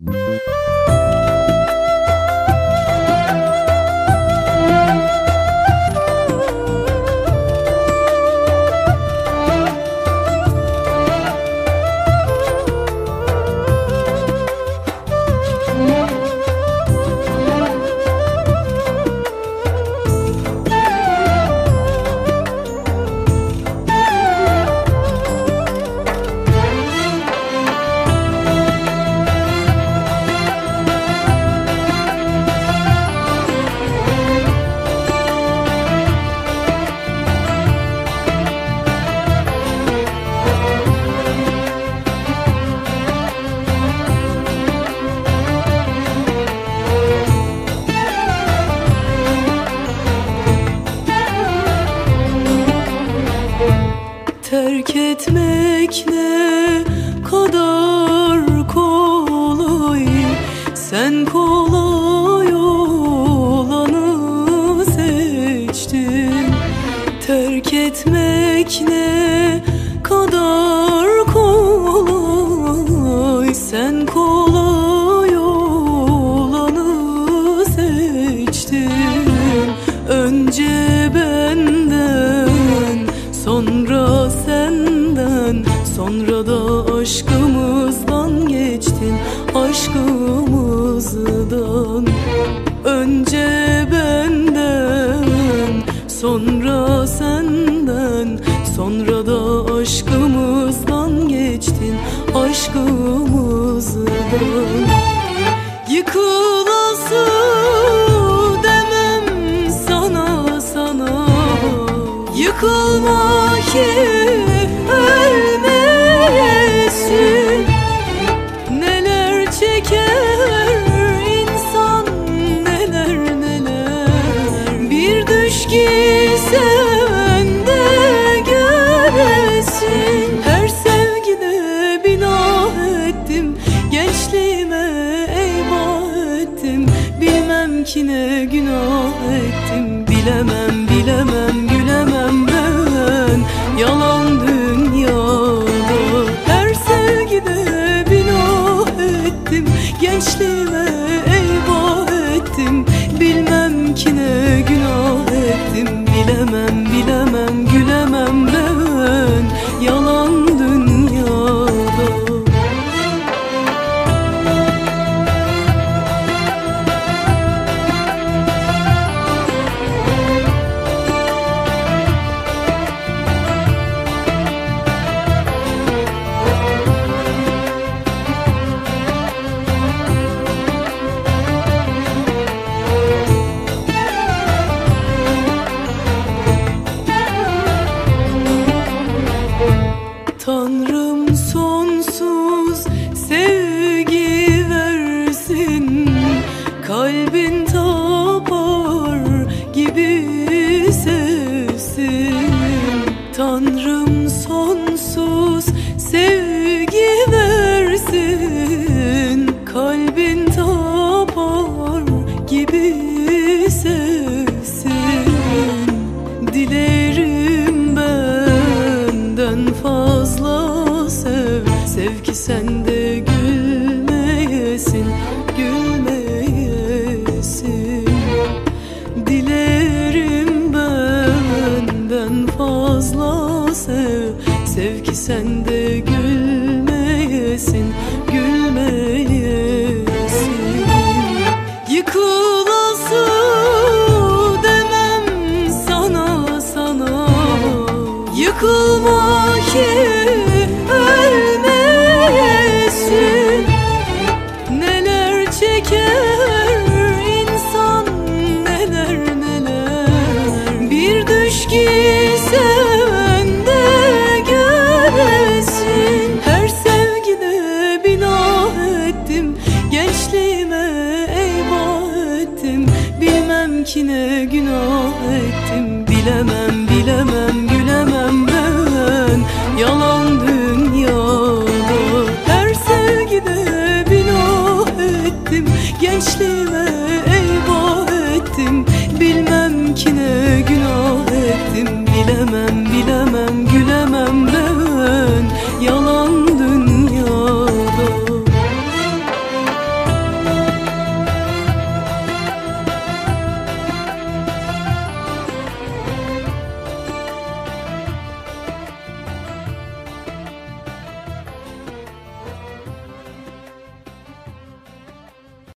Terk etmek ne kadar kolay, sen kolay olanı seçtin. Terk etmek ne kadar kolay, sen kolay olanı seçtin. Önce benden, sonra senden, sonra da aşkımızdan geçtin, aşkımızdan. Önce benden, sonra senden, sonra da aşkımızdan geçtin, aşkımızdan. Yıkılası demem sana, sana yıkılma ki ölmesin. Neler çeker insan, neler neler, bir düş ki seven de göresin. Her sevgide bina ettim, gençliğime eyvah ettim. Bilmem ki ne günah ettim, bilemem bilemem gülemem ben yalan dünyada. Her sevgide bina ettim, gençliğime eyvah ettim. Bilmem ki ne günah ettim, bilemem bilemem gülemem ben yalan dünyada. Tanrım sonsuz sevgi versin, kalbin tapar gibi sevsin. Tanrım sonsuz sevgi versin, kalbin tapar gibi sevsin. Dilerim benden fazla sev, sev ki sen de gülmeyesin, gülmeyesin. Dilerim benden fazla sev, sev ki sen de gülmeyesin, gülmeyesin. Yıkılası demem sana, sana yıkılma ki ölmeyesin. Neler çeker insan, neler neler, bir düş ki seven de göresin. Her sevgide bina ettim, gençliğime eyvah ettim. Bilmem ki ne günah ettim, bilemem bilemem gülemem ben yalan dünyada. Her sevgide bina ettim, gençliğime